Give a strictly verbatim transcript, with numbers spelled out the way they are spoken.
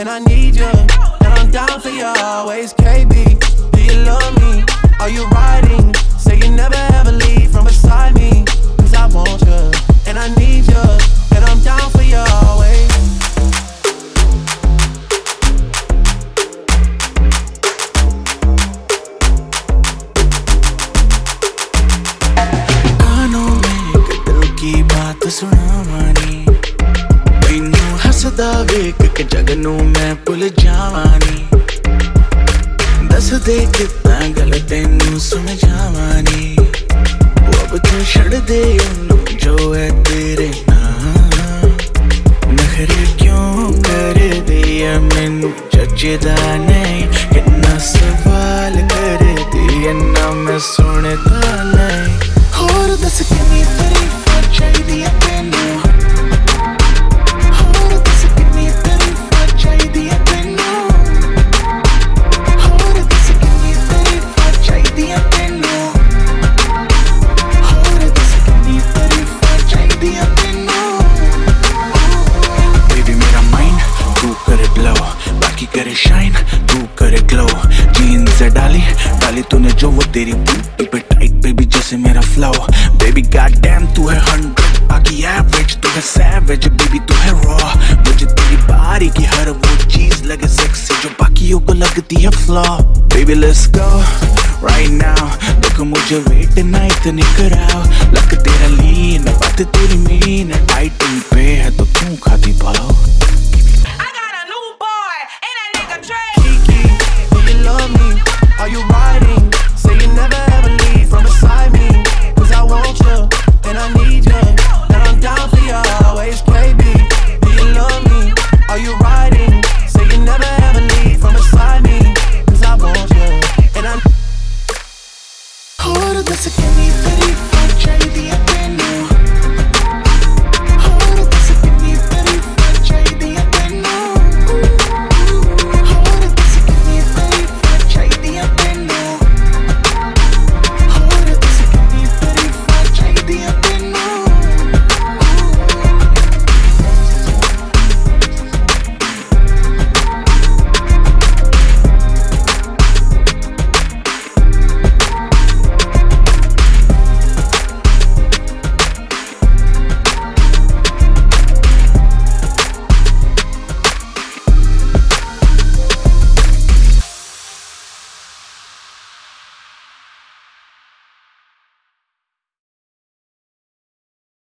and I need you, and I'm down for you always. K B, do you love me? Are you riding? Say you never ever leave from beside me, cause I want you, and I need you, and I'm down for you always. कानों में दिल की बात सुनावानी, मैनू हसदा वेख के जगनू मैं भुल जावानी, दस दे कितना गल तेनू समझावानी, वो अब तू छड़ दे उन्नू जो है तेरे नाम, नखरे क्यों कर दिया मैनू जचदा नहीं, कितना सवाल कर दिया ना मैं सुनता नहीं, होर दस कितनी तारीफां चाहिदियां तैनू, होर दस कितनी तारीफां चाहिदियां तैनू, होर दस कितनी तारीफां चाहिदियां तैनू, होर दस कितनी तारीफां चाहिदियां तैनू। बेबी मेरा माइंड तू करे ब्लो, बाकी करे शाइन तू करे ग्लो, जीन्स डाली डाली तूने जो वो तेरी बूटी पे टाइट बेबी जैसे मेरा फ्लो, बेबी गॉड डैम तू है हंड्रेड बाकी एवरेज तू है सैवेज, बेबी तू है रॉ, मुझे तेरी बारी की हर वो चीज लगे सेक्सी जो बाकियों को लगती है flaw, baby let's go right now, देखो मुझे वेट ना इतनी कराओ, लक तेरा लीन बात तेरी मीन, डाइटिंग पे है तो क्यों खाती पाओ।